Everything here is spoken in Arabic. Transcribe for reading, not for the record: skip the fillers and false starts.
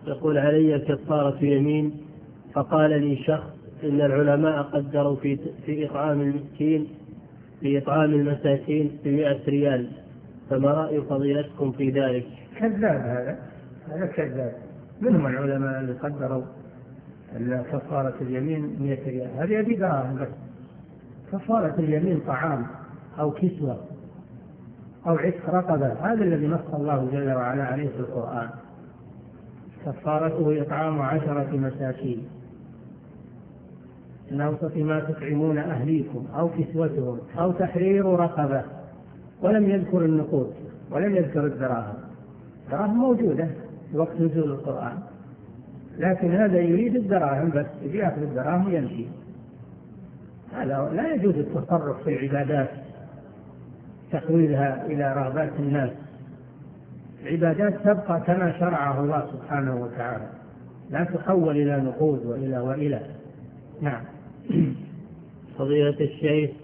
يقول علي كفارة يمين، فقال لي شخص إن العلماء قدروا في إطعام المساكين ب100 ريال، فما رأي فضيلتكم في ذلك؟ كذاب، هذا كذاب. منهم العلماء اللي قدروا كفارة اليمين 100 ريال، هذه دراهم بس. كفارة اليمين طعام أو كسوة أو عتق رقبة، هذا الذي نص الله جل وعلا عليه في القرآن. كفارته إطعام 10 مساكين من أوسط ما تطعمون أهليكم أو كسوتهم أو تحرير رقبة، ولم يذكر النقود ولم يذكر الدراهم. الدراهم موجودة في وقت نزول القرآن، لكن هذا يريد الدراهم بس، يأخذ الدراهم ويمشي. هذا لا يجوز التصرف في العبادات، تحويلها إلى رغبات الناس. العبادات تبقى كما شرعها الله سبحانه وتعالى، لا تحول إلى نقود وإلى. نعم. فضيلة الشيخ،